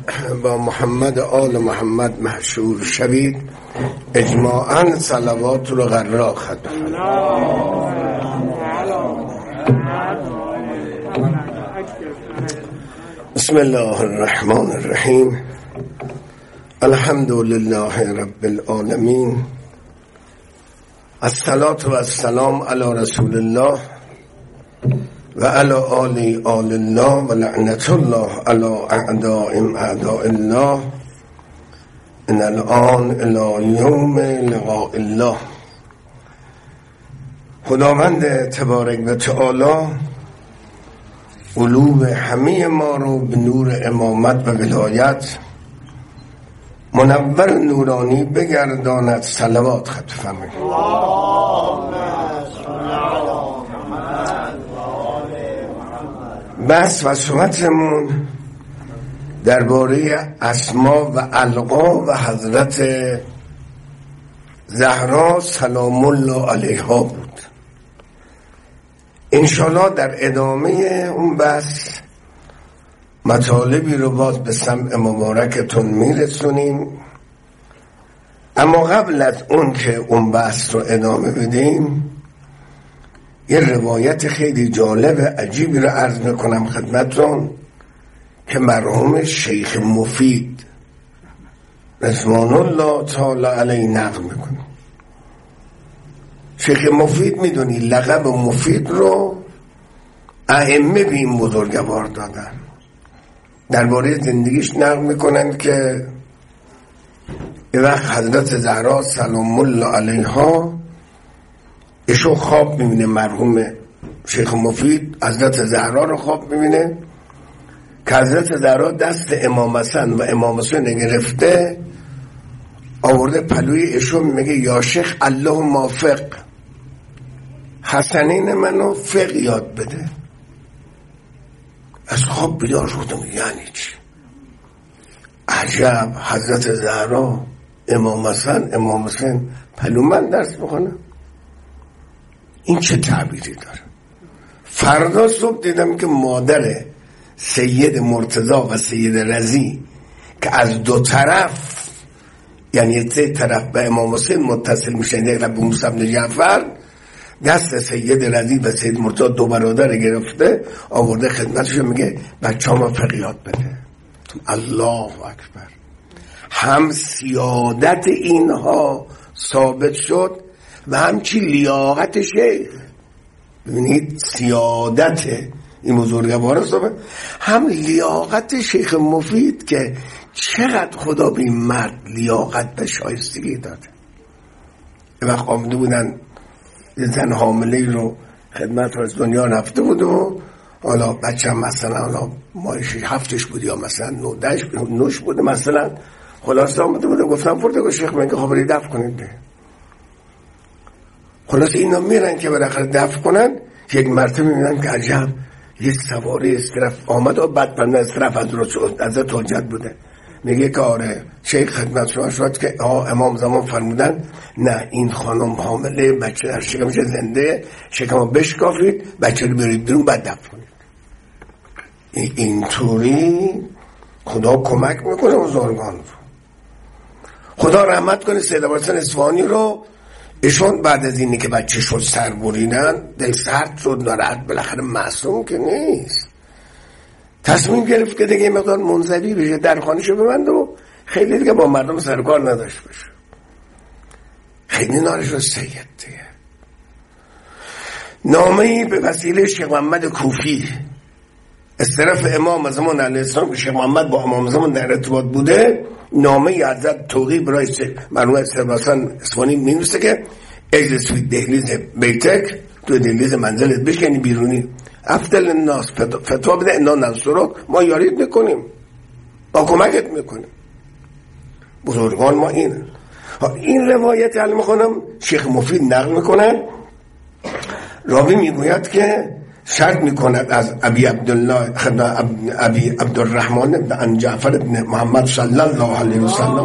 با محمد آل محمد محشور شوید. اجماعاً صلوات رو غرا خدمت. بسم الله الرحمن الرحیم. الحمد لله رب العالمین. الصلاة و السلام علی رسول الله و علی آل الله و لعنت الله علی اعدائهم اعداء الله ان الان الی یوم لقاء الله. خداوند تبارک و تعالی قلوب همه ما رو به نور امامت و ولایت منور نورانی بگرداند. صلوات خط فرمایید. بس و صحبتمون درباره اسما و القاب و حضرت زهرا سلام الله علیها بود. انشالله در ادامه اون بس مطالبی رو باز به سمع مبارکتون میرسونیم. اما قبل از اون که اون بحث رو ادامه بدیم یه روایت خیلی جالب عجیبی رو عرض میکنم خدمتون که مرحوم شیخ مفید رضوان الله تعالی علیه نقل میکنه. شیخ مفید میدونی لقب مفید رو ائمه به این بزرگوار دادن. درباره زندگیش نقل میکنن که یه وقت حضرت زهرا سلام الله علیها ایشو خواب میبینه. مرحوم شیخ مفید حضرت زهرا رو خواب میبینه که حضرت زهرا دست امام حسن و امام حسین گرفته آورده پلوی ایشو، میگه یا شیخ الله موفق، حسنین منو فقه یاد بده. از خواب بیدار شدم. یعنی چی؟ عجب، حضرت زهرا امام حسن امام حسین پلو من درس بخونم، این چه تعبیری داره؟ فردا صبح دیدم که مادر سید مرتضی و سید رضی که از دو طرف، یعنی سه طرف به امام حسین متصل میشن، یک طرف به موسی بن جعفر، دست سید رضی و سید مرتضی دو برادر گرفته آورده خدمتش، میگه بچه‌ها فقه یاد بده. الله اکبر. هم سیادت اینها ثابت شد و همچی لیاقت شیخ. ببینید سیادت این بزرگوار ثابت، هم لیاقت شیخ مفید که چقدر خدا به این مرد لیاقت و شایستگی داده. یه وقت آمده بودن یه زن حامله رو خدمت از دنیا رفته بود و حالا بچه هم مثلا حالا مایش هفتش بود یا مثلا نوش بوده مثلا، خلاصه آمده بوده گفتم فرده شیخ من که خبری دفع کنید ده. خلاصه اینا میرن که بالاخره دفع کنن، یک مرتبه میبینن که عجب یه سواره استرف آمد و بعد بنده استرف از حجت بوده. میگه که آره شیخ خدمت شما شد که امام زمان فرمودن نه این خانم حامله، بچه در شکمش زنده، شکم بشکافید، بچه رو برید بیرون بعد دفع کنید. اینطوری خدا کمک میکنه بزرگان رو. خدا رحمت کنه سید ابوالحسن اصفهانی رو. ایشون بعد از اینی که بچه شد سر بریدن دل سرد شد، ناراحت، بالاخره معصوم که نیست، تصمیم گرفت که دیگه مقدار منزوی بشه، در خانه‌شو ببنده و خیلی دیگه با مردم سرکار نداشت باشه. خیلی نارش رو سید دیگه. نامه‌ای به وسیله شیخ محمد کوفی از طرف امام زمان علیه السلام که شیخ محمد با امام زمان در ارتباط بوده، نامه حضرت توقی برای مرحوم سید ابوالحسن اصفهانی می‌نویسه که اجلس فی دهلیز بیتک، تو دهلیز منزلت بشینی بیرونی، افضل الناس فتوا بده انا ننصرک، ما یاریت میکنیم، با کمکت میکنیم. بزرگان ما این روایت علم خونم شیخ مفید نقل میکنن. راوی میگوید که شرط میکند از ابی عبدالله ابی عبدالرحمن بن جعفر بن محمد صلی الله علیه وسلم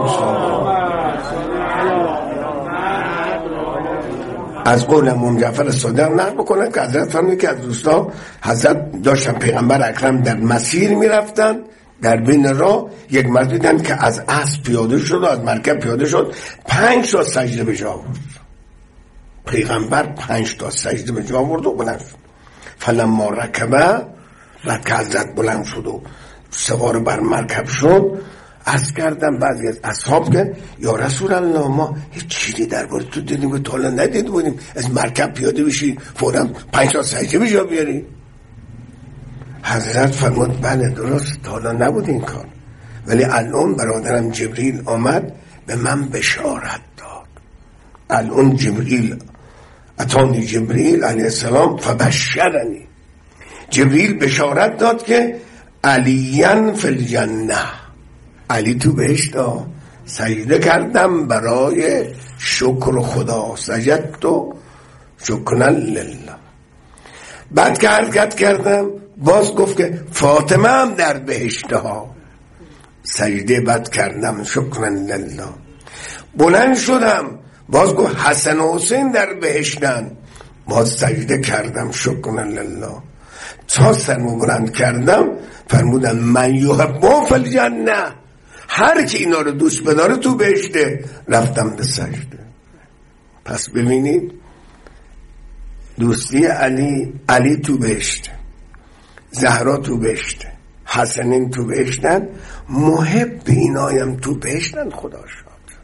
از قول امام جعفر صادق نقل بکنند که حضرت فرمود که از دوستا حضرت داشتن پیغمبر اکرم در مسیر میرفتن، در بین راه یک مرد دیدن که از اسب پیاده شد و از مرکب پیاده شد، 5 تا سجده به جا آورد. پیغمبر 5 تا سجده به جا آورد و بلند شد. فلما رکبه، بعد که حضرت بلند شد و سوار بر مرکب شد، عرض کردم بعضی از اصحاب که یا رسول الله ما هیچ چیزی درباره تو دیدیم که تا حالا ندیده بودیم، از مرکب پیاده بشی فوراً 5 تا سجده به جا بیاری. حضرت فرمود بله درست تا حالا نبود این کار، ولی الان برادرم جبریل آمد به من بشارت داد. الان جبریل اتانی جبریل علیه السلام فبشرنی، جبریل بشارت داد که علیاً فی الجنه، علی تو بهشت. سجده کردم برای شکر خدا، سجدت شکرا لله. بعد که حرکت کردم باز گفت که فاطمه هم در بهشته ها، سجده بعد کردم شکرا لله. بلند شدم باز گفت حسن و حسین در بهشتن، باز سجده کردم شکرا لله. تا سرمو بلند کردم فرمودن من یحبهم فی الجنه، هر کی اینا رو دوست بداره تو بهشته. رفتم به سجده. پس ببینید دوستی علی تو بهشته، زهرا تو بهشته، حسنین تو بهشتن، محب اینایم تو بهشتن. خدا شاد.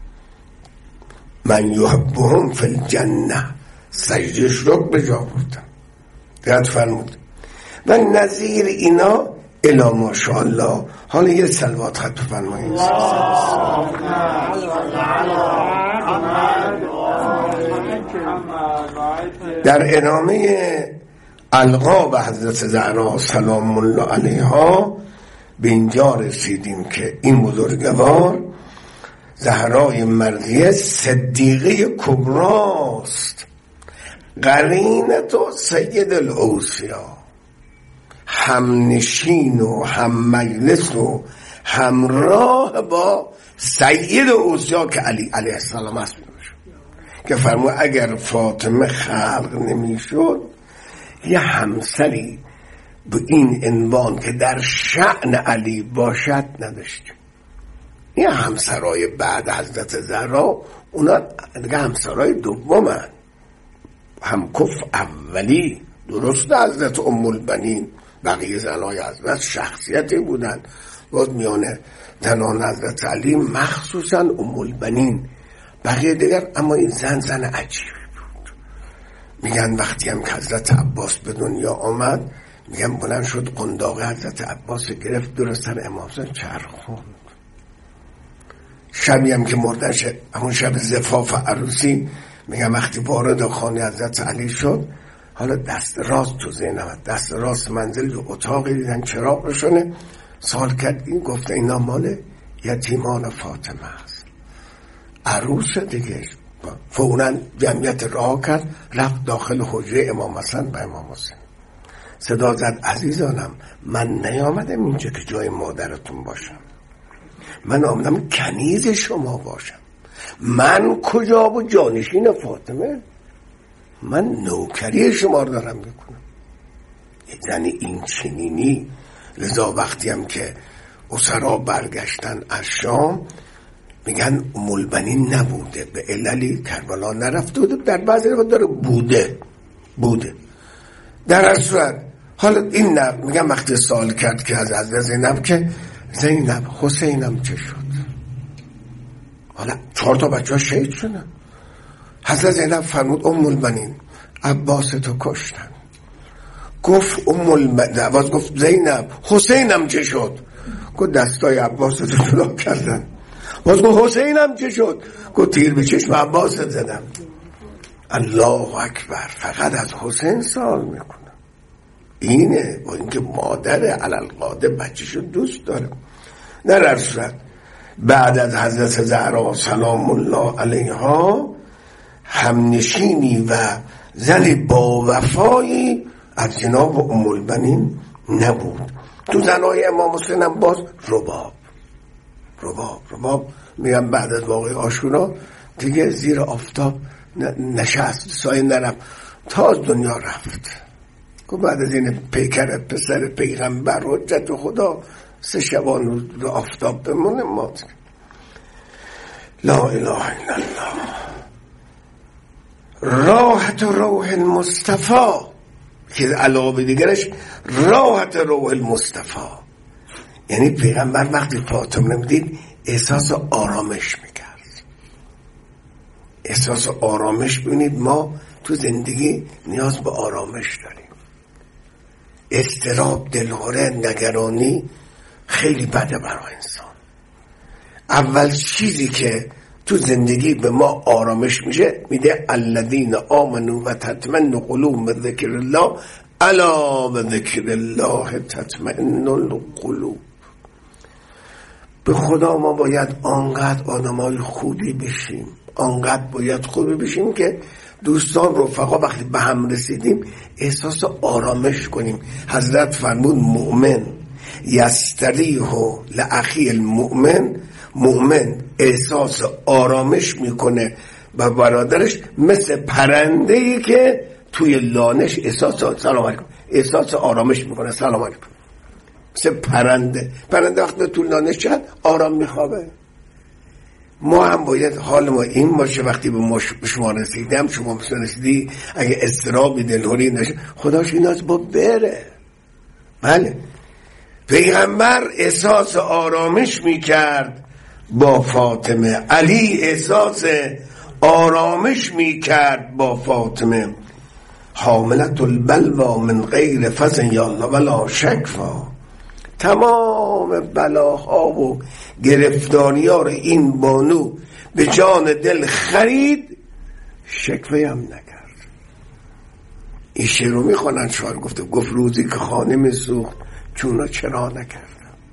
من یحبهم فی الجنه، سجدهش رو به جا بردم. یاد فرمود و نظیر اینا الی ماشاءالله. حالا یه صلوات خط بفرمایید. در ادامه القاب حضرت زهرا سلام الله علیها به اینجا رسیدیم که این بزرگوار زهرای مرضیه صدیقه کبراست، قرینت و سید الاوصیا، همنشین و هم مجلس و همراه با سید اوصیا که علی علیه السلام است، که فرمود اگر فاطمه خلق نمی شد یه همسری به این عنوان که در شأن علی باشد نداشتیم. یه همسرای بعد حضرت زهرا اونا دیگه همسرای دومن، هم کف اولی. درست حضرت ام البنین بقیه زنای حضرت شخصیتی بودن، باز میانه زنان حضرت علی مخصوصا ام البنین بقیه دیگر، اما این زن عجیبی بود. میگن وقتی هم که حضرت عباس به دنیا آمد، میگن بلند شد قنداق حضرت عباس گرفت دور سر امام حسین چرخوند. شبی هم که مردن همون شب زفاف عروسی، میگن وقتی وارد خانه حضرت علی شد، حالا دست راست تو زینب، دست راست منزل و اتاقی دیدن چراغ روشنه، سوال کرد این گفته اینا مال یتیمان فاطمه است، عروس دیگه. فوراً جمعیت راه کرد، رفت داخل حجره امام حسن و امام حسین، صدا زد عزیزانم من نیامدم اینجا که جای مادرتون باشم، من آمدم کنیز شما باشم. من کجا و جانشین فاطمه؟ من نوکری شما رو دارم میکنم. یعنی این چنینی. لذا وقتی هم که اسرا برگشتن از شام، میگن ام البنین نبوده، به عللی کربلا نرفته بوده، در بعضی روایات داره بوده. در هر صورت حالا این میگن وقتی سوال کرد که از حضرت زینب که زینب حسینم چه شد؟ حالا 4 تا بچه ها شهید شدن. حضرت زینب فرمود ام البنین عباس تو کشتن. گفت گفت زینب حسینم چه شد؟ گفت دستای عباس تو جدا کردن. باز گفت حسینم چه شد؟ گفت تیر به چشم عباس زدم. الله اکبر. فقط از حسین سوال میکنه. اینه با اینکه مادر علالقاده بچه‌شو دوست داره. در هر صورت بعد از حضرت زهرا سلام الله علیها همنشینی و زن با وفایی از جناب ام البنین نبود. تو زنای امام حسین هم باز رباب میگم بعد از واقعه عاشورا دیگه زیر آفتاب نشست، سایه نرفت تا از دنیا رفت. که بعد از این پیکر پسر پیغمبر حجت خدا 3 شبان رو آفتاب بمونه ما. لا اله الا الله. راحت روح المصطفى که علاوه دیگرش راحت روح المصطفى، یعنی پیغمبر وقتی فاطمه میدید احساس آرامش میکرد. احساس آرامش. ببینید ما تو زندگی نیاز به آرامش داریم. اضطراب، دلهره، نگرانی خیلی بده برای انسان. اول چیزی که تو زندگی به ما آرامش میده الذین آمنوا و تطمئن قلوبهم بذکر الله الا بذکر الله تطمئن القلوب. به خدا ما باید آنقدر آدمای خوبی بشیم، آنقدر باید خوبی بشیم که دوستان رفقا وقتی به هم رسیدیم احساس آرامش کنیم. حضرت فرمود مؤمن یستریح لاخی المؤمن، مؤمن احساس آرامش میکنه و برادرش مثل پرنده‌ای که توی لانش احساس آرامش میکنه. سلام علیکم. مثل پرنده وقتی تو لانش چند آرام میخوابه. ما هم باید حال ما این باشه وقتی به شما رسیدم، شما رسیدی، اگه اضطرابی دلهوری نشه خداش این از با بره. بله پیغمبر احساس آرامش میکرد با فاطمه، علی احساس آرامش میکرد با فاطمه. حاملت البلوا من غیر فزن یا الله ولا شکفا. تمام بلاها و گرفتاری‌ها رو این بانو به جان دل خرید، شکوه هم نکرد. این شعر رو میخونن شعر گفت روزی که خانه میسوخت چونا چرا نکردم،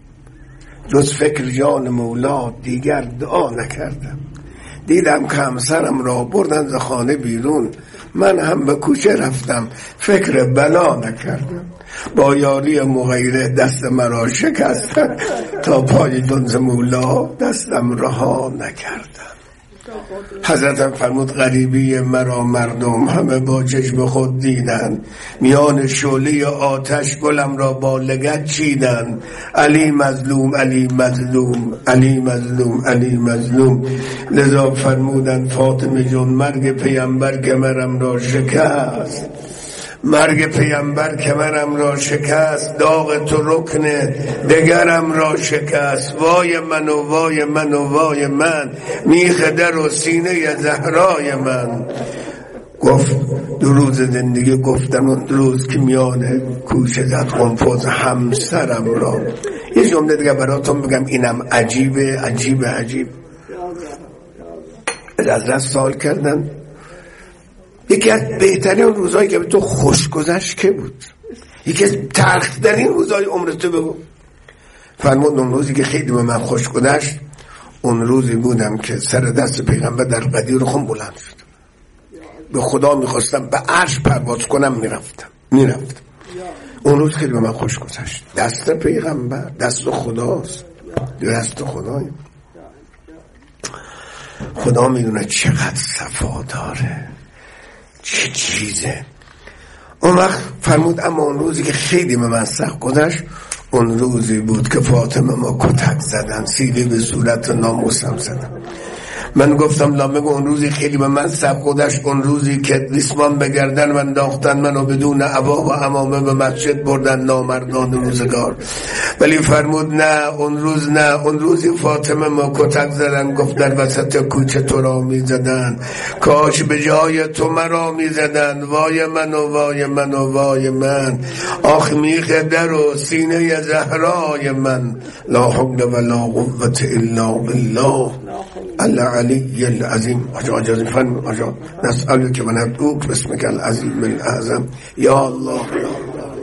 جز فکر جان مولا دیگر دعا نکردم. دیدم که همسرم را بردن ز خانه بیرون، من هم به کوچه رفتم فکر بلا نکردم. با یاری مغیره دست مرا شکستن، تا پای دنز مولا دستم رها نکردم. حضرت فرمود غریبی مرا مردم همه با چشم خود دیدن، میان شعله آتش گلم را با لگد چیدن. علی مظلوم علی مظلوم علی مظلوم علی مظلوم. لذا فرمودن فاطمه جون مرگ پیامبر کمرم را شکست، مرگ پیامبر کمرم را شکست، داغ تو رکن دگرم را شکست. وای من و وای من و وای من، میخ در و سینه زهرای من. گفت دو روز زندگی گفتم اون روز که میان کوچه زد قنفذ همسرم را. یه جمله دیگه براتون بگم اینم عجیبه عجیبه عجیب. از سوال کردن یکی از بهترین روزایی که به تو خوش گذشت که بود؟ یکی از تلخترین روزای عمرت تو بگو. فرمود اون روزی که خیلی به من خوش گذشت اون روزی بودم که سر دست پیغمبر در قدیر خون بلند شد. به خدا میخواستم به عرش پرواز کنم، میرفتم. اون روز خیلی به من خوش گذشت. دست پیغمبر دست خداست، دست خدایی. خدا میدونه چقدر صفا داره، چه چیزه. اون وقت فرمود اما اون روزی که خیلی به من سخت گذشت اون روزی بود که فاطمه ما کتک زدن، سیلی به صورت ناموسم زدن. من گفتم لا بگو اون روزی خیلی به من سخت گذشت اون روزی که ریسمان به گردن من انداختن، منو بدون عبا و عمامه به مسجد بردن نامردان روزگار. ولی فرمود نه اون روز، نه اون روزی فاطمه ما کتک زدن. گفت در وسط کوچه تو را می زدن، کاش به جای تو مرا می زدن. وای من و وای من و وای من، آخ میخ در و سینه زهرای من. لا حول ولا قوة الا بالله العلی العظیم. آجا فرمود آجا نسألك و ندعوک باسمک العظیم الاعظم. یا الله یا الله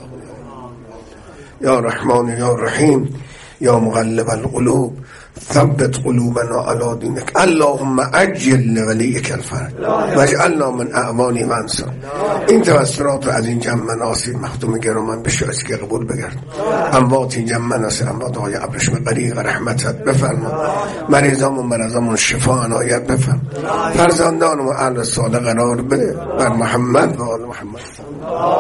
یا رحمان یا رحیم یا مقلب القلوب ثبت قلوبنا على دینک. اللهم عجل لولیک الفرج واجعلنا من اعوان منصور. این توسلات از این جمع مناصر مختوم گرامان به شایستگی قبول بگرد. اموات این جمع مناصر اموات های ابرشم غریق رحمتت بفرما. مریضان و مرضان شفا عنایت بفرما. فرزندان و اهل صالح قرار بده بر محمد و آل محمد.